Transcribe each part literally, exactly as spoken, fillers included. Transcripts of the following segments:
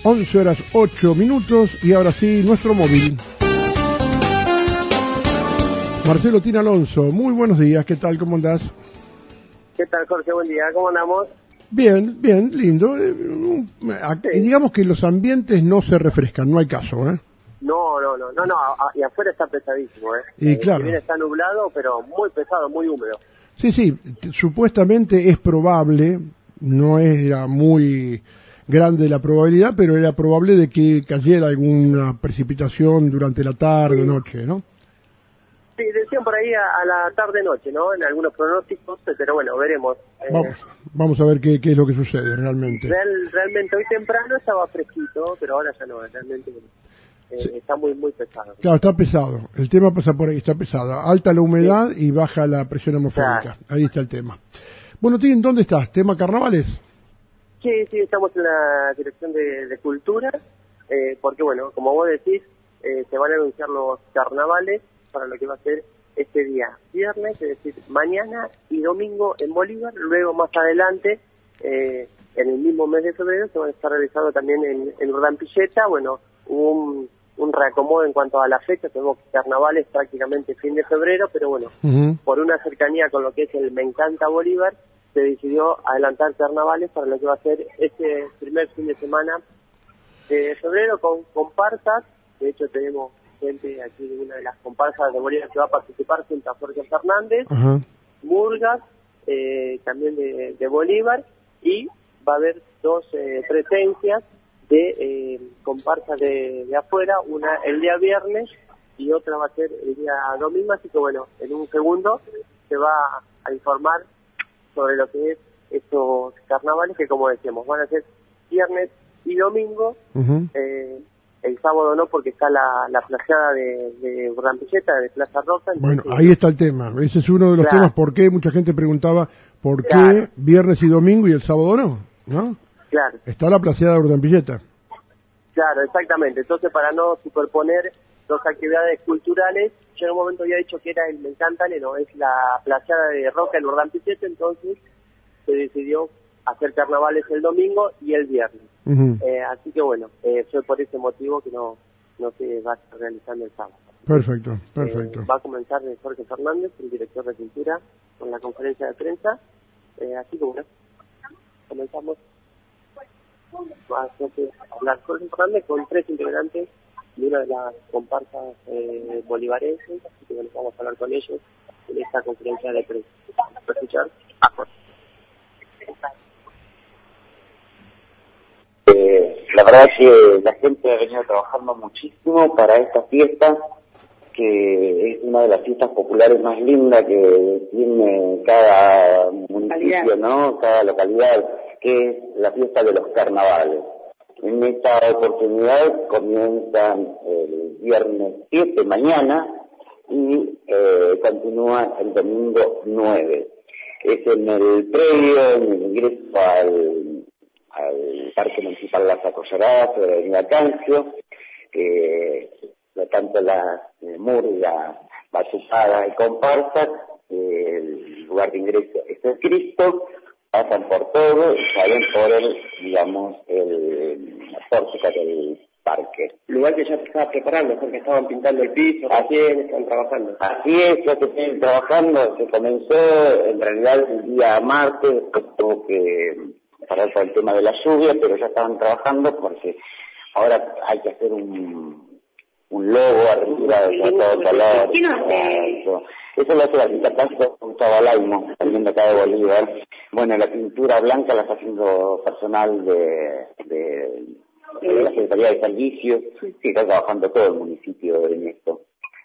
once horas ocho minutos y ahora sí, nuestro móvil. Marcelo Tina Alonso, muy buenos días, ¿qué tal? ¿Cómo andás? ¿Qué tal, Jorge? Buen día, ¿cómo andamos? Bien, bien, lindo. Y digamos que los ambientes no se refrescan, no hay caso, ¿eh? No, no, no, no, no, y afuera está pesadísimo, ¿eh? Y eh, claro. Si bien está nublado, pero muy pesado, muy húmedo. Sí, sí, supuestamente es probable, no era muy grande la probabilidad, pero era probable de que cayera alguna precipitación durante la tarde o noche, ¿no? Sí, decían por ahí a, a la tarde-noche, ¿no? En algunos pronósticos, pero bueno, veremos. Eh, vamos, vamos a ver qué, qué es lo que sucede realmente. Real, realmente hoy temprano estaba fresquito, pero ahora ya no, realmente eh, sí. Está muy, muy pesado. Claro, está pesado. El tema pasa por ahí, está pesado. Alta la humedad sí. Y baja la presión atmosférica. Claro. Ahí está el tema. Bueno, Tim, ¿dónde estás? ¿Tema carnavales? Sí, sí, estamos en la dirección de, de Cultura, eh, porque bueno, como vos decís, eh, se van a anunciar los carnavales para lo que va a ser este día viernes, es decir, mañana y domingo en Bolívar. Luego más adelante, eh, en el mismo mes de febrero, se van a estar realizando también en, en Urdampilleta. Bueno, hubo un, un reacomodo en cuanto a la fecha, tenemos carnavales prácticamente fin de febrero, pero bueno, uh-huh. por una cercanía con lo que es el Me Encanta Bolívar, se decidió adelantar carnavales para lo que va a ser este primer fin de semana de febrero con comparsas. De hecho tenemos gente aquí de una de las comparsas de Bolívar que va a participar junto a Jorge Fernández, uh-huh. Murgas, eh, también de, de Bolívar, y va a haber dos eh, presencias de eh, comparsas de, de afuera, una el día viernes y otra va a ser el día domingo, así que bueno, en un segundo se va a informar sobre lo que es estos carnavales que, como decíamos, van a ser viernes y domingo. Uh-huh. eh, el sábado no, porque está la, la placeada de, de Urdampilleta, de Plaza Rosa. Bueno, ahí está el tema. Ese es uno de los claro. temas. ¿Por qué? Mucha gente preguntaba ¿por claro. qué viernes y domingo y el sábado no? ¿No? Claro. Está la placeada de Urdampilleta. Claro, exactamente. Entonces, para no superponer dos actividades culturales, yo en un momento había dicho que era el Me Encanta, no, es la placeada de Roca, el Urdampilleta, entonces se decidió hacer carnavales el domingo y el viernes. Uh-huh. Eh, así que bueno, eh, fue por ese motivo que no, no se va a estar realizando el sábado. Perfecto, perfecto. Eh, va a comenzar Jorge Fernández, el director de Cultura, con la conferencia de prensa. Eh, así que bueno, comenzamos. Va a hablar Jorge Fernández con tres integrantes de una de las comparsas eh, bolivarenses, así que bueno, vamos a hablar con ellos en esta conferencia de prensa. ¿Puedo escuchar? Ah, pues. Eh, la verdad es que la gente ha venido trabajando muchísimo para esta fiesta, que es una de las fiestas populares más lindas que tiene cada municipio, ¿no? Cada localidad, que es la fiesta de los carnavales. En esta oportunidad comienzan el viernes siete, mañana, y eh, continúa el domingo nueve. Es en el predio, en el ingreso al, al Parque Municipal Las Acollaradas, sobre la avenida Cancio, eh, tanto la eh, murga, batucada y comparsa, eh, el lugar de ingreso es el Cristo, pasan por todo y salen por el, digamos, el pórtico del parque. Lugar que ya se estaba preparando, porque estaban pintando el piso, así es, están trabajando. Así es, ya se están trabajando, se comenzó en realidad el día martes, después tuvo que parar por el tema de la lluvia, pero ya estaban trabajando porque ahora hay que hacer un, un logo arriba de todo color. Eso, eso lo hace la arquitecta Gustavo Alaimo, también de acá de Bolívar. Bueno, la pintura blanca la está haciendo personal de, de, de la Secretaría de Servicios, que está trabajando todo el municipio en esto.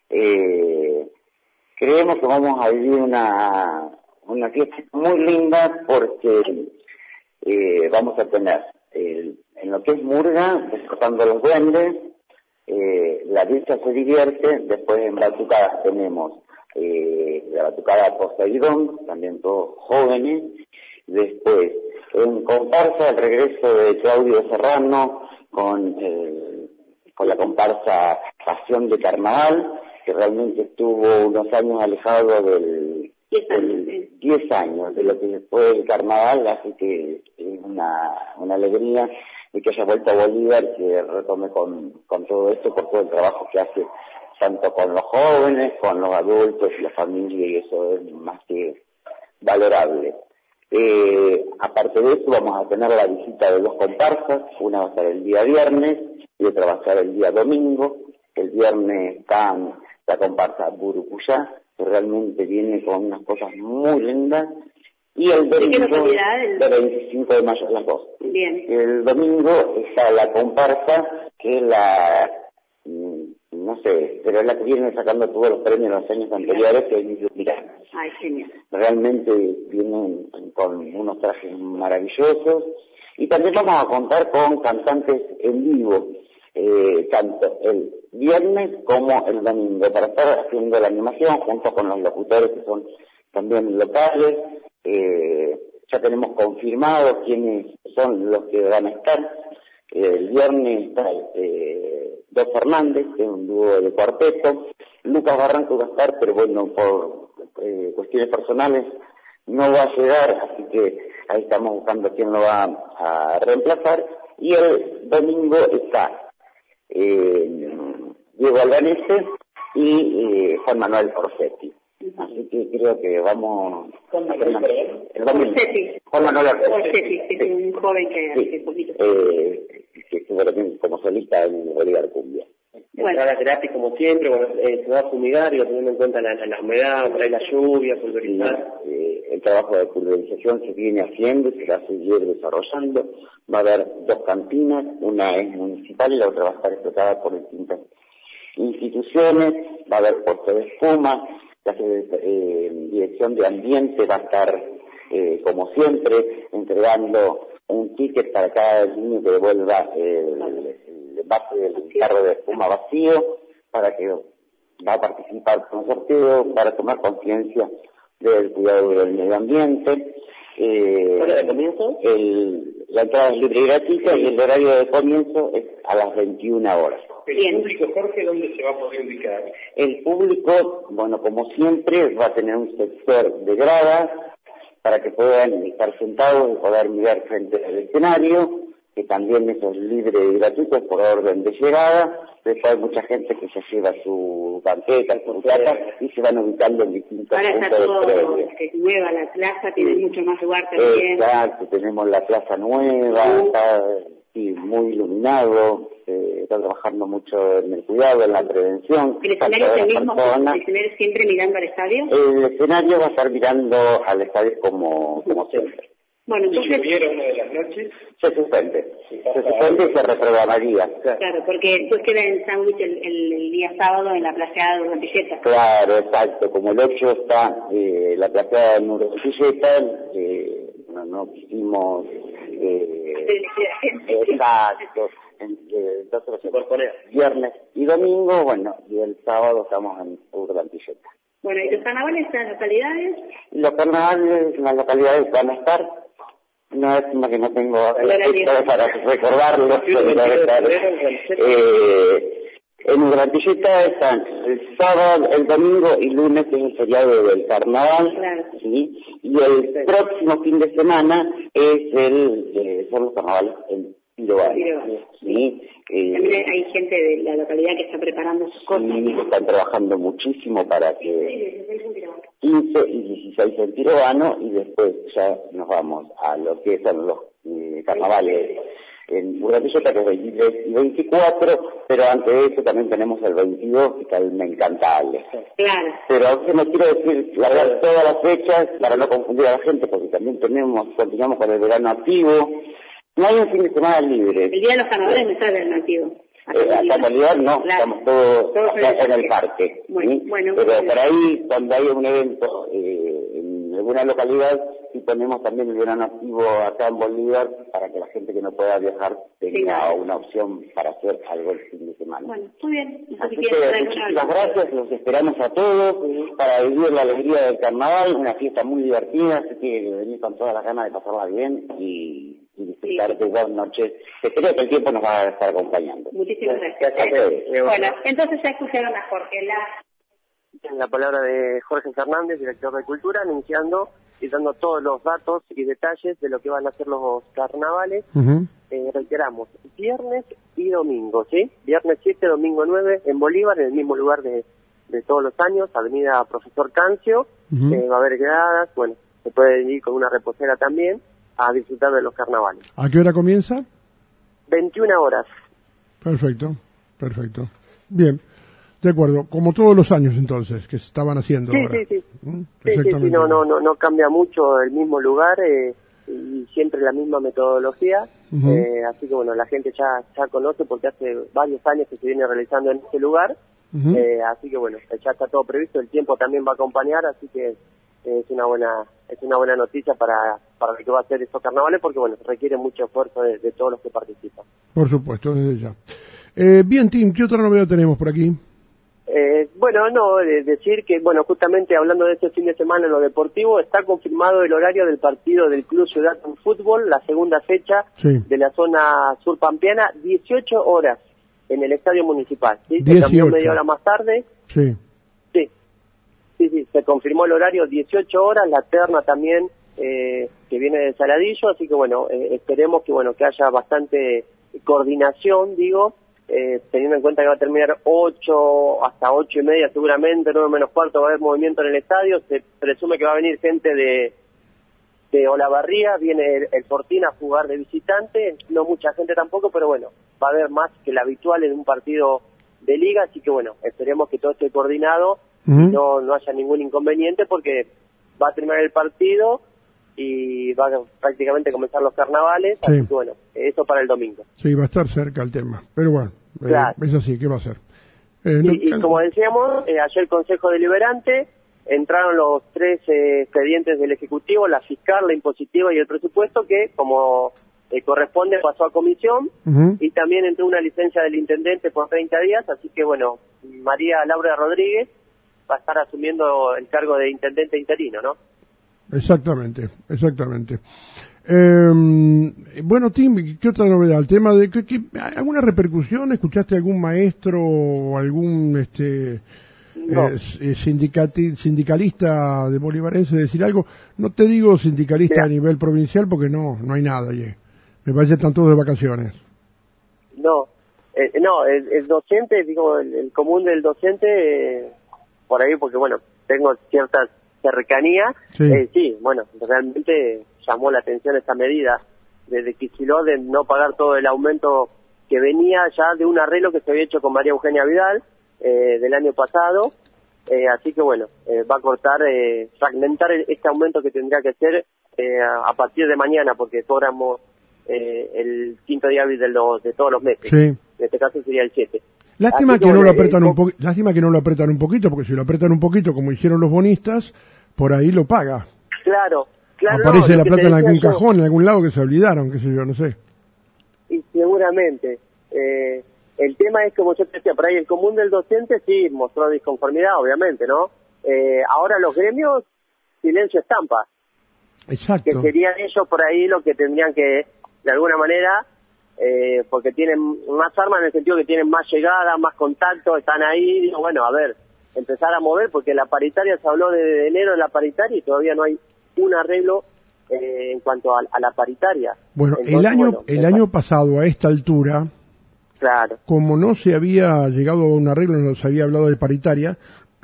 Eh, creemos que vamos a vivir una, una fiesta muy linda porque eh, vamos a tener eh, en lo que es murga, descortando los duendes, eh, la vista se divierte, después en batucadas tenemos eh, la batucada Poseidón, también todos jóvenes, después en comparsa el regreso de Claudio Serrano con, eh, con la comparsa Pasión de Carnaval, que realmente estuvo unos años alejado del diez años de lo que fue el carnaval, así que es una, una alegría de que haya vuelto a Bolívar, que retome con, con todo esto, por todo el trabajo que hace, tanto con los jóvenes, con los adultos y la familia, y eso es más que valorable. Eh, aparte de eso, vamos a tener la visita de dos comparsas, una va a estar el día viernes y otra va a estar el día domingo. El viernes está la comparsa Burucuyá, que realmente viene con unas cosas muy lindas, y el domingo, el veinticinco de mayo, las dos. Bien. El domingo está la comparsa, que es la, no sé, pero es la que viene sacando todos los premios en los años anteriores, que es Miranda. Ay, genial. Realmente vienen con unos trajes maravillosos, y también vamos a contar con cantantes en vivo, eh, tanto el viernes como el domingo, para estar haciendo la animación junto con los locutores que son también locales. Eh, ya tenemos confirmado quiénes son los que van a estar. Eh, el viernes está eh, Dos Fernández, que es un dúo de cuarteto. Lucas Barranco va a estar, pero bueno, por eh, cuestiones personales no va a llegar, así que ahí estamos buscando quién lo va a reemplazar. Y el domingo está eh, Diego Albanese y eh, Juan Manuel Orsetti. Así que creo que vamos a hacer una... El domingo. Juan Manuel Orsetti, que es un joven que hace sí. poquito. Eh, que estuvo también como solista en Bolívar Cumbia. Bueno. Entradas gratis como siempre, bueno, eh, se va a fumigar, y teniendo en cuenta la, la, la humedad, por ahí la lluvia, pulverizar. Sí, eh, el trabajo de pulverización se viene haciendo y se va a seguir desarrollando. Va a haber dos cantinas, una es municipal y la otra va a estar explotada por distintas instituciones. Va a haber puesto de espuma, la eh, dirección de ambiente va a estar, eh, como siempre, entregando un ticket para cada niño que devuelva el, el envase del carro de espuma vacío, para que va a participar con un sorteo, para tomar conciencia del cuidado del medio ambiente. Eh, ¿Cuál es el comienzo? El, la entrada es libre y gratuita, y el horario de comienzo es a las veintiuna horas. ¿El público, Jorge, dónde se va a poder ubicar? El público, bueno, como siempre, va a tener un sector de gradas para que puedan estar sentados y poder mirar frente al escenario, que también eso es libre y gratuito por orden de llegada. Después hay mucha gente que se lleva su banqueta, su plata, y se van ubicando en distintos Ahora puntos está todo, de previa. es nueva la plaza, tiene sí. mucho más lugar también. Exacto, tenemos la plaza nueva, uh. está sí, muy iluminado, eh, está trabajando mucho en el cuidado, en la prevención. ¿El escenario es el mismo? ¿El escenario siempre mirando al estadio? El escenario va a estar mirando al estadio como, como siempre. Bueno, entonces... ¿Si hubiera una de las noches? Se suspende. Se suspende y se reprogramaría. Claro, porque después queda en sándwich el, el, el día sábado en la placeada de Urantilleta. Claro, exacto. Como el ocho está eh, la placeada de Urantilleta, eh, no, no quisimos... Eh, exacto. Entonces se poner viernes y domingo, bueno, y el sábado estamos en Urantilleta. Bueno, ¿y los carnavales en las localidades? Los carnavales en las localidades van a estar... No, es más que no tengo para recordarlo. eh, en Urantilleta están el sábado, el domingo y lunes, que es el feriado del carnaval, claro. ¿sí? Y el sí. próximo fin de semana es el, eh, son los carnavales en Piroano. ¿Sí? Eh, También hay gente de la localidad que está preparando sus cosas. Sí, están trabajando muchísimo para que quince y dieciséis en Piroano, y después ya nos vamos a lo que son los eh, carnavales en Urantilleta, que es veintitrés y veinticuatro, pero antes de eso también tenemos el veintidós, que está el Mencantable. Claro. Pero aunque no quiero decir largar todas las fechas para no confundir a la gente, porque también tenemos, continuamos con el verano activo. No hay un fin de semana libre. El día de los carnavales no está el verano activo. Eh, acá en realidad no, claro. Estamos todos, todos acá en el parque. Bueno, ¿sí? bueno, pero bueno. por ahí, cuando hay un evento eh, en alguna localidad, sí ponemos también el verano activo acá en Bolívar, para que la gente que no pueda viajar tenga sí, claro. una opción para hacer algo el fin de semana. Bueno, muy bien. Así que muchísimas gracias, los esperamos a todos sí. para vivir la alegría del carnaval, una fiesta muy divertida, así que venir con todas las ganas de pasarla bien y... y disfrutar sí. de dos noches, que creo que el tiempo nos va a estar acompañando. Muchísimas gracias. gracias. Bueno, entonces ya escucharon a Jorge. La... En la palabra de Jorge Fernández, director de Cultura, anunciando ir dando todos los datos y detalles de lo que van a ser los carnavales. Uh-huh. Eh, reiteramos, viernes y domingo, ¿sí? Viernes siete, domingo nueve, en Bolívar, en el mismo lugar de, de todos los años, Avenida Profesor Cancio. Uh-huh. eh, va a haber gradas, bueno, se puede ir con una reposera también a disfrutar de los carnavales. ¿A qué hora comienza? veintiuna horas. Perfecto, perfecto. Bien, de acuerdo, como todos los años entonces, que se estaban haciendo sí, ahora. Sí, sí, ¿Mm? sí. Sí, sí, no, no, no, no cambia mucho el mismo lugar eh, y siempre la misma metodología. Uh-huh. eh, así que bueno, la gente ya, ya conoce porque hace varios años que se viene realizando en este lugar. Uh-huh. eh, así que bueno, ya está todo previsto, el tiempo también va a acompañar, así que eh, es una buena es una buena noticia para, para lo que va a ser estos carnavales, porque bueno, requiere mucho esfuerzo de, de todos los que participan. Por supuesto, desde ya. Eh, bien, Tim, ¿qué otra novedad tenemos por aquí? Eh, bueno, no, de decir que, bueno, justamente hablando de este fin de semana en lo deportivo, está confirmado el horario del partido del Club Ciudad en Fútbol, la segunda fecha sí. de la zona sur pampeana, dieciocho horas en el Estadio Municipal. ¿Sí? Se cambió media hora más tarde. Sí. Sí, sí, sí, se confirmó el horario, dieciocho horas, la terna también, eh, que viene de Saladillo, así que bueno, eh, esperemos que, bueno, que haya bastante coordinación, digo, Eh, teniendo en cuenta que va a terminar ocho hasta ocho y media seguramente, nueve menos cuarto va a haber movimiento en el estadio, se presume que va a venir gente de de Olavarría, viene el, el Fortín a jugar de visitante, no mucha gente tampoco, pero bueno, va a haber más que la habitual en un partido de liga, así que bueno, esperemos que todo esté coordinado uh-huh. y no, no haya ningún inconveniente, porque va a terminar el partido y va a prácticamente comenzar los carnavales, sí. Así que bueno, eso para el domingo. Sí, va a estar cerca el tema, pero bueno, claro. eh, es así, ¿qué va a ser? Eh, no, y, y como decíamos, eh, ayer el Consejo Deliberante, entraron los tres eh, expedientes del Ejecutivo, la fiscal, la impositiva y el presupuesto, que como eh, corresponde pasó a comisión, uh-huh. y también entró una licencia del intendente por treinta días, así que bueno, María Laura Rodríguez va a estar asumiendo el cargo de intendente interino, ¿no? Exactamente, exactamente. Eh, bueno, Tim, ¿qué otra novedad? El tema de que, que alguna repercusión, ¿escuchaste algún maestro o algún este no. eh, sindicati, sindicalista de bolivarense decir algo? No te digo sindicalista Mira. a nivel provincial porque no, no hay nada allí. Me parece que están todos de vacaciones. No, eh, no, el, el docente, digo, el, el común del docente, eh, por ahí, porque bueno, tengo ciertas cercanía, sí. Eh, sí, bueno, realmente llamó la atención esta medida desde Kicillof de no pagar todo el aumento que venía ya de un arreglo que se había hecho con María Eugenia Vidal eh, del año pasado, eh, así que bueno, eh, va a cortar, eh, fragmentar este aumento que tendría que ser eh, a, a partir de mañana, porque cobramos eh, el quinto día hábil de, los, de todos los meses, sí. En este caso sería el siete. Lástima que, que bueno, no lo apretan eh, un poquito, lástima que no lo apretan un poquito, porque si lo apretan un poquito como hicieron los bonistas, por ahí lo paga. Claro, claro. Aparece no, la plata en algún yo, cajón, en algún lado que se olvidaron, qué sé yo, no sé. Y seguramente. Eh, el tema es, como yo te decía, por ahí el común del docente sí mostró disconformidad, obviamente, ¿no? Eh, ahora los gremios, silencio estampa. Exacto. Que serían ellos por ahí los que tendrían que, de alguna manera, eh, porque tienen más armas en el sentido que tienen más llegada, más contacto, están ahí, digo, bueno, a ver, empezar a mover, porque la paritaria, se habló de enero de la paritaria y todavía no hay un arreglo eh, en cuanto a, a la paritaria. Bueno, Entonces, el año bueno, el año pasado a esta altura, claro, como no se había llegado a un arreglo, no se había hablado de paritaria,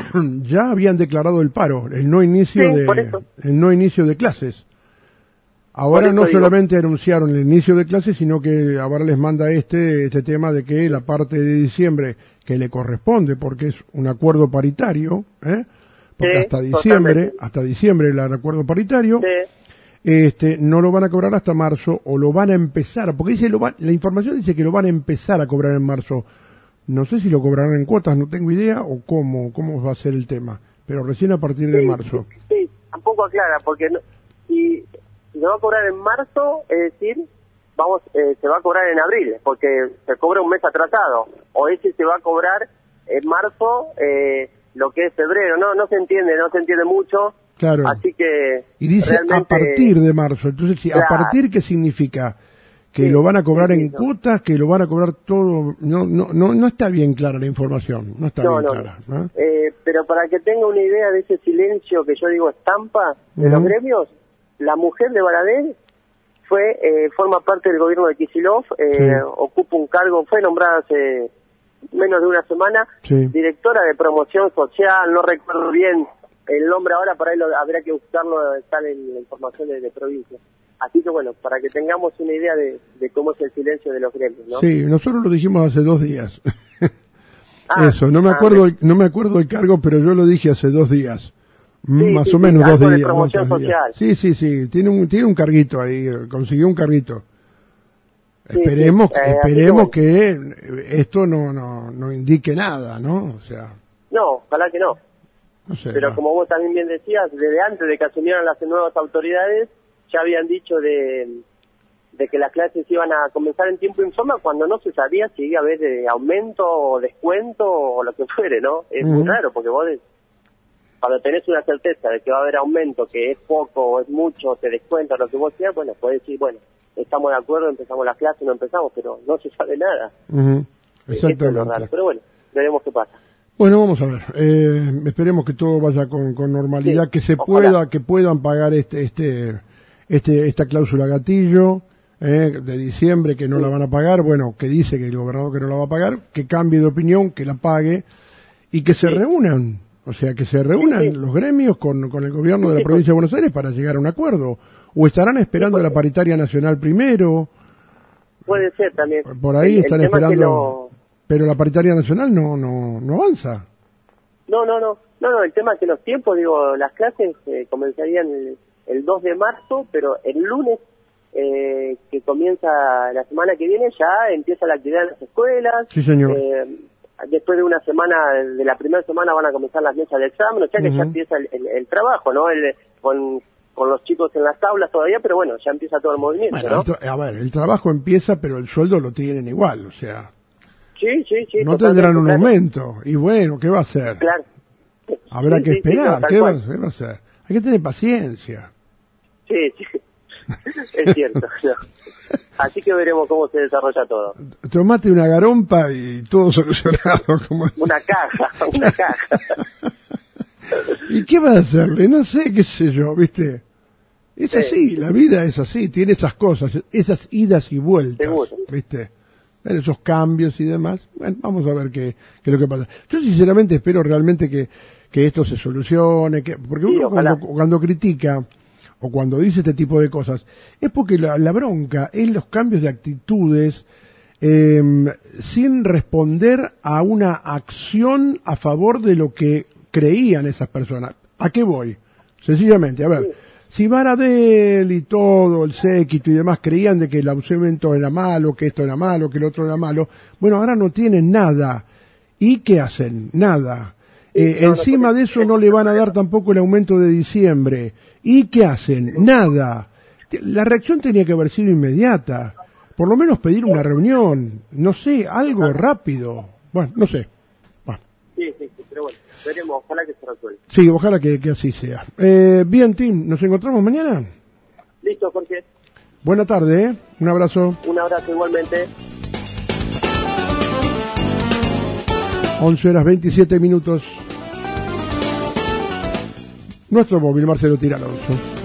ya habían declarado el paro, el no inicio sí, de el no inicio de clases. Ahora no digo. solamente anunciaron el inicio de clases, sino que ahora les manda este este tema de que la parte de diciembre que le corresponde, porque es un acuerdo paritario, ¿eh? porque sí, hasta diciembre, totalmente. hasta diciembre el acuerdo paritario, sí. este no lo van a cobrar hasta marzo, o lo van a empezar, porque dice lo va, la información dice que lo van a empezar a cobrar en marzo. No sé si lo cobrarán en cuotas, no tengo idea, o cómo cómo va a ser el tema, pero recién a partir de sí, marzo. Sí, sí, tampoco aclara, porque no, si, si se va a cobrar en marzo, es decir, vamos, eh, se va a cobrar en abril, porque se cobra un mes atrasado, o ese se va a cobrar en marzo, eh, lo que es febrero, no no se entiende, no se entiende mucho, claro. Así que y dice realmente, a partir de marzo, entonces sí, claro. a partir, ¿qué significa? que Sí, lo van a cobrar sí, en no. cuotas, que lo van a cobrar todo. No, no, no, no está bien clara la información, no está No, bien no, clara. ¿no? Eh, pero para que tenga una idea de ese silencio que yo digo estampa de los Ujú. gremios, la mujer de Baradel fue, eh, forma parte del gobierno de Kicillof, eh, Sí. ocupa un cargo, fue nombrada hace menos de una semana, Sí. directora de promoción social, no recuerdo bien el nombre ahora, por ahí lo, habría que buscarlo, está en la información de, de provincia. Así que bueno, para que tengamos una idea de, de cómo es el silencio de los gremios, ¿no? Sí, nosotros lo dijimos hace dos días. Ah, Eso, no me ah, acuerdo, el- no me acuerdo el cargo, pero yo lo dije hace dos días. Mm, Sí, más sí, o sí, menos dos algo de días. dos, promoción tres días. social. Sí, sí, sí, tiene un, tiene un carguito ahí, eh, consiguió un carguito. Sí, Esperemos, sí, eh, así que esperemos bueno. que, eh, esto no, no, no indique nada, ¿no? O sea, No, ojalá que no. no sé. Pero va. como vos también bien decías, desde antes de que asumieran las nuevas autoridades, ya habían dicho de, de que las clases iban a comenzar en tiempo y en forma cuando no se sabía si iba a haber eh, aumento o descuento o lo que fuere, ¿no? Es Ujú. muy raro porque vos de- cuando tenés una certeza de que va a haber aumento, que es poco o es mucho, te descuenta lo que vos quieras, bueno, podés decir, bueno, estamos de acuerdo, empezamos las clases, no empezamos, pero no se sabe nada. Ujú, Eso es lo raro. exactamente. Pero bueno, veremos qué pasa. Bueno, vamos a ver. Eh, esperemos que todo vaya con, con normalidad, Sí, que se ojalá. pueda, que puedan pagar este, este, este, esta cláusula gatillo eh, de diciembre, que no la van a pagar. Bueno, que dice que el gobernador que no la va a pagar, que cambie de opinión, que la pague y que se Sí. reúnan. O sea, que se reúnan Sí, sí. los gremios con, con el gobierno de la Sí, provincia de Buenos Aires para llegar a un acuerdo. O estarán esperando Sí, la paritaria nacional primero. Puede ser también. Por ahí El- el están tema es que esperando. no- Pero la paritaria nacional no, no, no avanza. No, no, no, no, no, el tema es que los tiempos, digo, las clases eh, comenzarían el, el dos de marzo, pero el lunes eh, que comienza la semana que viene ya empieza la actividad en las escuelas. Sí, señor. Eh, después de una semana, de la primera semana van a comenzar las mesas de examen, o sea que Ujú. ya empieza el, el- el trabajo, ¿no? El, con, con los chicos en las aulas todavía, pero bueno, ya empieza todo el movimiento, Bueno, ¿no? el tra- a ver, el trabajo empieza, pero el sueldo lo tienen igual, o sea, Sí, sí, sí. no totalmente, tendrán un claro. aumento. Y bueno, ¿qué va a hacer? Claro. Habrá Sí, que sí, sí, esperar, no, tal ¿qué, va, cual. qué va a hacer? Hay que tener paciencia. Sí, sí. Es cierto. No. Así que veremos cómo se desarrolla todo. Tomate una garompa y todo solucionado. Como... Una caja, una caja. ¿Y qué va a hacerle? No sé, qué sé yo, ¿viste? Es Sí. así, la vida es así, tiene esas cosas, esas idas y vueltas, Seguro. ¿viste? Esos cambios y demás. Bueno, vamos a ver qué, qué es lo que pasa. Yo sinceramente espero realmente que, que esto se solucione, que, porque Sí, uno ojalá. cuando, cuando critica o cuando dice este tipo de cosas, es porque la, la bronca es los cambios de actitudes eh, sin responder a una acción a favor de lo que creían esas personas. ¿A qué voy? Sencillamente, a ver, Sí. si Baradel y todo, el séquito y demás creían de que el aumento era malo, que esto era malo, que el otro era malo, bueno, ahora no tienen nada. ¿Y qué hacen? Nada. Eh, no, no encima de eso no le van a dar tampoco el aumento de diciembre. ¿Y qué hacen? Nada. La reacción tenía que haber sido inmediata. Por lo menos pedir una reunión. No sé, algo rápido. Bueno, no sé. Bueno. Sí, sí, sí, pero bueno, veremos, ojalá que se resuelva. Sí, ojalá que, que así sea. Eh, bien, Tim, ¿nos encontramos mañana? Listo, Jorge. Buena tarde, ¿eh? Un abrazo. Un abrazo igualmente. once horas veintisiete minutos. Nuestro móvil, Marcelo Tiralonso.